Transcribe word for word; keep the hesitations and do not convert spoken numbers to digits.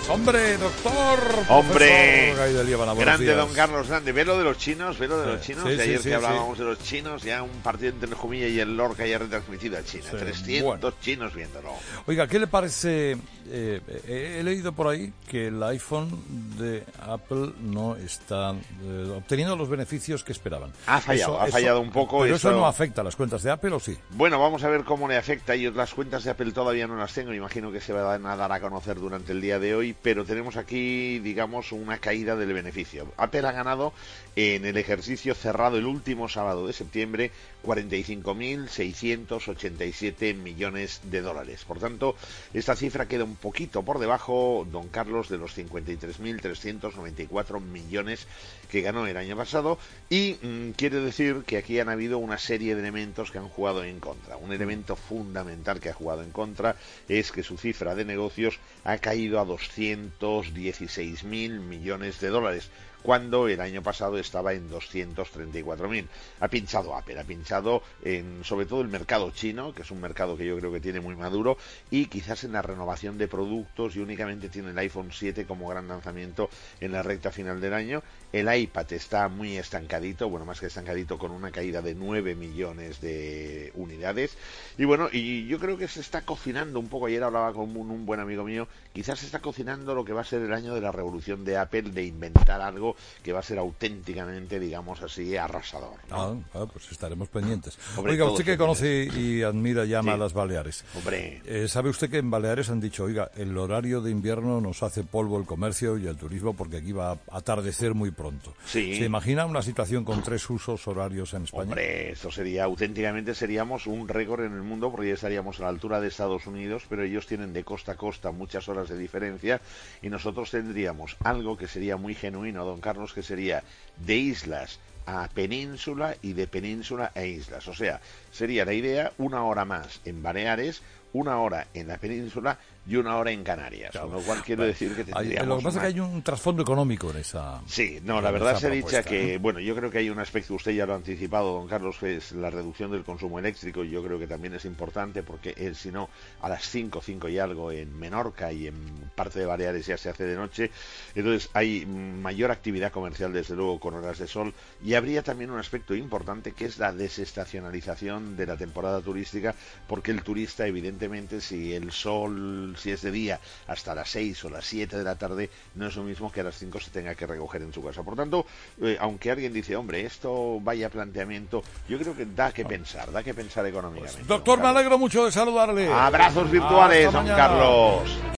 Hombre, doctor. Hombre, Líbana, grande días. Don Carlos, grande. Ve lo de los chinos, ve lo de Sí, los chinos. sí, de ayer sí, que sí, hablábamos sí. de los chinos, ya un partido entre el Jumilla y el Lorca ya retransmitido a China. Sí, trescientos bueno. chinos viéndolo. Oiga, ¿qué le parece? Eh, eh, he leído por ahí que el iPhone de Apple no está eh, obteniendo los beneficios que esperaban. Ha fallado, Eso- ha eso- fallado un poco. Pero esto... eso no afecta a las cuentas de Apple, ¿o sí? Bueno, vamos a ver cómo le afecta. Yo las cuentas de Apple todavía no las tengo, imagino que se van a dar a conocer durante el día de hoy, pero tenemos aquí, digamos, una caída del beneficio. Apple ha ganado en el ejercicio cerrado el último sábado de septiembre cuarenta y cinco mil seiscientos ochenta y siete millones de dólares. Por tanto, esta cifra queda un poquito por debajo, don Carlos, de los cincuenta y tres mil trescientos noventa y cuatro millones que ganó el año pasado, y mmm, quiere decir que aquí han habido una serie de elementos que han jugado en contra. Un elemento fundamental que ha jugado en contra es que su cifra de negocios ha caído a doscientos dieciséis mil millones de dólares, cuando el año pasado estaba en doscientos treinta y cuatro mil. Ha pinchado Apple, ha pinchado en sobre todo el mercado chino, que es un mercado que yo creo que tiene muy maduro, y quizás en la renovación de productos, y únicamente tiene el iPhone siete como gran lanzamiento en la recta final del año. El iPad está muy estancadito, bueno, más que estancadito, con una caída de nueve millones de unidades. Y bueno, y yo creo que se está cocinando un poco, ayer hablaba con un, un buen amigo mío, quizás se está cocinando lo que va a ser el año de la revolución de Apple, de inventar algo que va a ser auténticamente, digamos así, arrasador, ¿no? Ah, ah, pues estaremos pendientes. Hombre, oiga, todos usted que pendientes. conoce y admira y ama Sí. las Baleares. Hombre, Eh, ¿Sabe usted que en Baleares han dicho, oiga, el horario de invierno nos hace polvo el comercio y el turismo porque aquí va a atardecer muy pronto? Sí. ¿Se imagina una situación con tres usos horarios en España? hombre, esto sería, auténticamente seríamos un récord en el mundo, porque ya estaríamos a la altura de Estados Unidos, pero ellos tienen de costa a costa muchas horas de diferencia, y nosotros tendríamos algo que sería muy genuino, don Carlos, que sería de islas a península y de península a islas. O sea, sería la idea una hora más en Baleares, una hora en la península y una hora en Canarias. Claro. Con lo cual quiero Vale. decir que Hay- tendríamos Lo que pasa una... es que hay un trasfondo económico en esa. Sí, no, la en verdad esa se ha dicho propuesta, que, ¿no? bueno, yo creo que hay un aspecto, usted ya lo ha anticipado, don Carlos, que es la reducción del consumo eléctrico. Yo creo que también es importante, porque eh, si no, a las cinco, cinco y algo en Menorca y en parte de Baleares ya se hace de noche, entonces hay mayor actividad comercial, desde luego, con horas de sol, y habría también un aspecto importante, que es la desestacionalización de la temporada turística, porque el turista, evidentemente, si el sol, si es de día hasta las seis o las siete de la tarde, no es lo mismo que a las cinco se tenga que recoger en su casa. Por tanto, eh, aunque alguien dice, hombre, esto vaya planteamiento, yo creo que da que pensar, da que pensar económicamente. Doctor, don me Carlos. alegro mucho de saludarle. Abrazos virtuales, Hasta don mañana. Carlos.